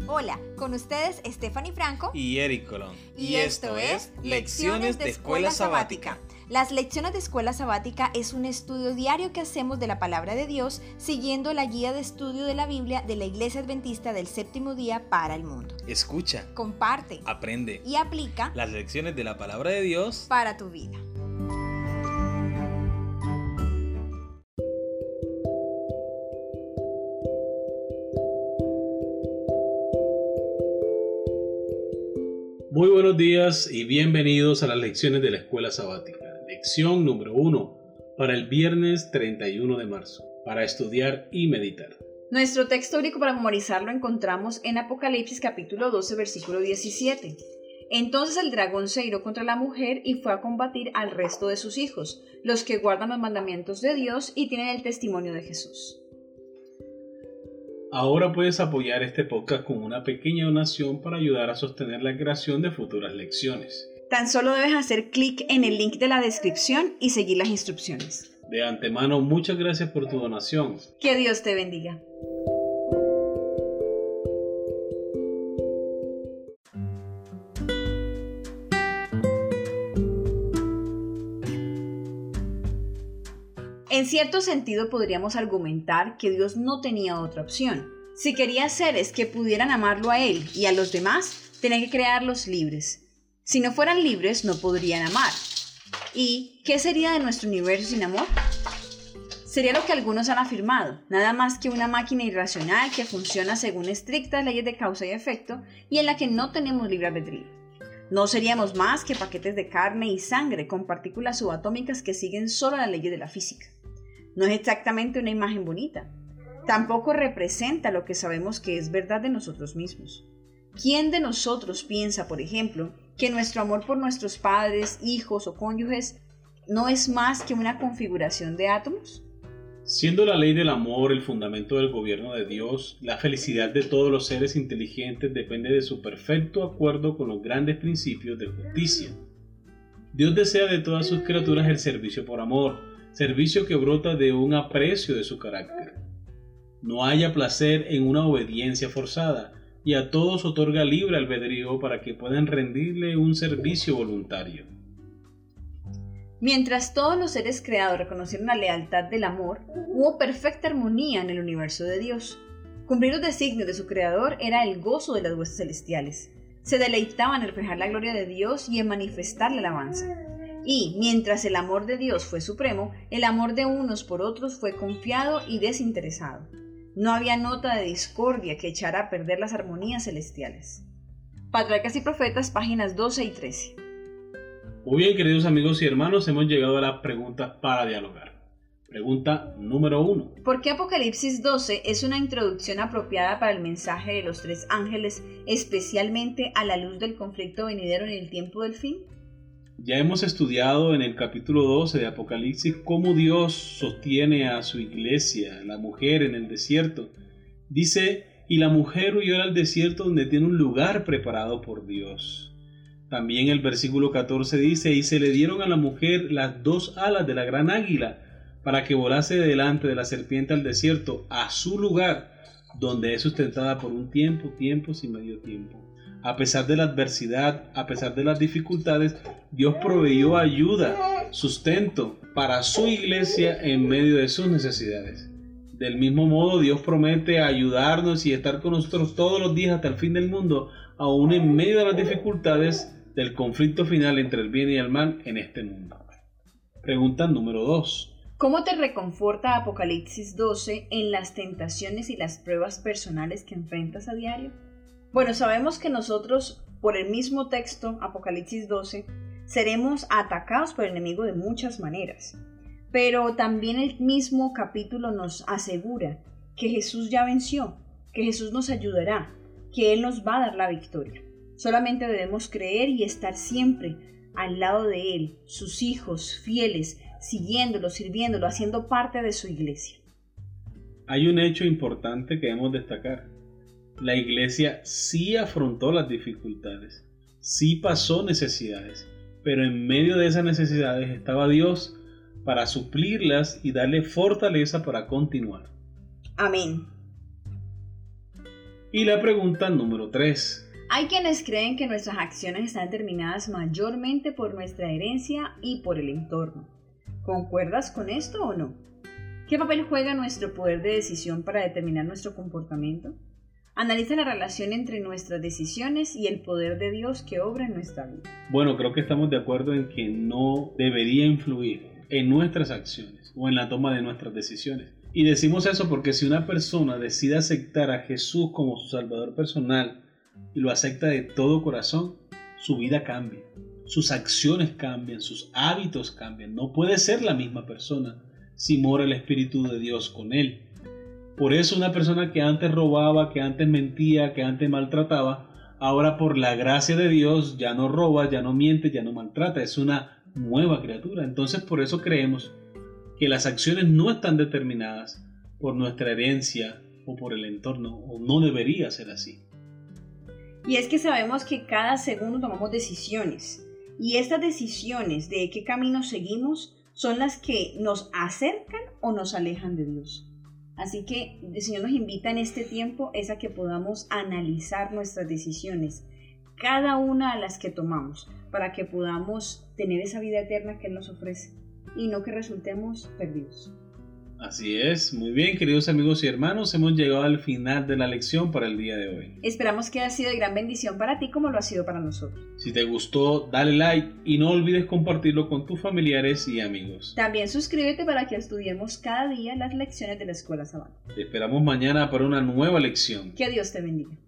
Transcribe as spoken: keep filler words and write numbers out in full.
Hola, con ustedes Stephanie Franco y Eric Colón. Y, y esto, esto es Lecciones de Escuela Sabática. Las Lecciones de Escuela Sabática es un estudio diario que hacemos de la Palabra de Dios siguiendo la guía de estudio de la Biblia de la Iglesia Adventista del Séptimo Día para el Mundo. Escucha, comparte, aprende y aplica las lecciones de la Palabra de Dios para tu vida. Muy buenos días y bienvenidos a las lecciones de la Escuela Sabática. Lección número uno para el viernes treinta y uno de marzo, para estudiar y meditar. Nuestro texto bíblico para memorizar lo encontramos en Apocalipsis capítulo doce, versículo diecisiete. Entonces el dragón se iró contra la mujer y fue a combatir al resto de sus hijos, los que guardan los mandamientos de Dios y tienen el testimonio de Jesús. Ahora puedes apoyar este podcast con una pequeña donación para ayudar a sostener la creación de futuras lecciones. Tan solo debes hacer clic en el link de la descripción y seguir las instrucciones. De antemano, muchas gracias por tu donación. Que Dios te bendiga. En cierto sentido podríamos argumentar que Dios no tenía otra opción. Si quería seres que pudieran amarlo a Él y a los demás, tenía que crearlos libres. Si no fueran libres, no podrían amar. ¿Y qué sería de nuestro universo sin amor? Sería lo que algunos han afirmado, nada más que una máquina irracional que funciona según estrictas leyes de causa y efecto y en la que no tenemos libre albedrío. No seríamos más que paquetes de carne y sangre con partículas subatómicas que siguen solo las leyes de la física. No es exactamente una imagen bonita. Tampoco representa lo que sabemos que es verdad de nosotros mismos. ¿Quién de nosotros piensa, por ejemplo, que nuestro amor por nuestros padres, hijos o cónyuges no es más que una configuración de átomos? Siendo la ley del amor el fundamento del gobierno de Dios, la felicidad de todos los seres inteligentes depende de su perfecto acuerdo con los grandes principios de justicia. Dios desea de todas sus criaturas el servicio por amor, servicio que brota de un aprecio de su carácter. No haya placer en una obediencia forzada, y a todos otorga libre albedrío para que puedan rendirle un servicio voluntario. Mientras todos los seres creados reconocieron la lealtad del amor, hubo perfecta armonía en el universo de Dios. Cumplir los designios de su Creador era el gozo de las huestes celestiales. Se deleitaban en reflejar la gloria de Dios y en manifestar la alabanza. Y, mientras el amor de Dios fue supremo, el amor de unos por otros fue confiado y desinteresado. No había nota de discordia que echara a perder las armonías celestiales. Patriarcas y Profetas, páginas doce y trece. Muy bien, queridos amigos y hermanos, hemos llegado a las preguntas para dialogar. Pregunta número uno. ¿Por qué Apocalipsis doce es una introducción apropiada para el mensaje de los tres ángeles, especialmente a la luz del conflicto venidero en el tiempo del fin? Ya hemos estudiado en el capítulo doce de Apocalipsis cómo Dios sostiene a su iglesia, la mujer en el desierto. Dice, y la mujer huyó al desierto donde tiene un lugar preparado por Dios. También el versículo catorce dice, y se le dieron a la mujer las dos alas de la gran águila, para que volase delante de la serpiente al desierto, a su lugar, donde es sustentada por un tiempo, tiempos y medio tiempo. A pesar de la adversidad, a pesar de las dificultades, Dios proveyó ayuda, sustento para su iglesia en medio de sus necesidades. Del mismo modo, Dios promete ayudarnos y estar con nosotros todos los días hasta el fin del mundo, aún en medio de las dificultades del conflicto final entre el bien y el mal en este mundo. Pregunta número dos. ¿Cómo te reconforta Apocalipsis doce en las tentaciones y las pruebas personales que enfrentas a diario? Bueno, sabemos que nosotros, por el mismo texto, Apocalipsis doce, seremos atacados por el enemigo de muchas maneras. Pero también el mismo capítulo nos asegura que Jesús ya venció, que Jesús nos ayudará, que Él nos va a dar la victoria. Solamente debemos creer y estar siempre al lado de Él, sus hijos fieles, siguiéndolo, sirviéndolo, haciendo parte de su iglesia. Hay un hecho importante que debemos destacar. La iglesia sí afrontó las dificultades, sí pasó necesidades, pero en medio de esas necesidades estaba Dios para suplirlas y darle fortaleza para continuar. Amén. Y la pregunta número tres. Hay quienes creen que nuestras acciones están determinadas mayormente por nuestra herencia y por el entorno. ¿Concuerdas con esto o no? ¿Qué papel juega nuestro poder de decisión para determinar nuestro comportamiento? Analiza la relación entre nuestras decisiones y el poder de Dios que obra en nuestra vida. Bueno, creo que estamos de acuerdo en que no debería influir en nuestras acciones o en la toma de nuestras decisiones. Y decimos eso porque si una persona decide aceptar a Jesús como su Salvador personal y lo acepta de todo corazón, su vida cambia, sus acciones cambian, sus hábitos cambian. No puede ser la misma persona si mora el Espíritu de Dios con él. Por eso una persona que antes robaba, que antes mentía, que antes maltrataba, ahora por la gracia de Dios ya no roba, ya no miente, ya no maltrata. Es una nueva criatura. Entonces por eso creemos que las acciones no están determinadas por nuestra herencia o por el entorno, o no debería ser así. Y es que sabemos que cada segundo tomamos decisiones, y estas decisiones de qué camino seguimos son las que nos acercan o nos alejan de Dios. Así que el Señor nos invita en este tiempo es a que podamos analizar nuestras decisiones, cada una de las que tomamos, para que podamos tener esa vida eterna que Él nos ofrece y no que resultemos perdidos. Así es, muy bien, queridos amigos y hermanos, hemos llegado al final de la lección para el día de hoy. Esperamos que haya sido de gran bendición para ti como lo ha sido para nosotros. Si te gustó, dale like y no olvides compartirlo con tus familiares y amigos. También suscríbete para que estudiemos cada día las lecciones de la Escuela Sabana. Te esperamos mañana para una nueva lección. Que Dios te bendiga.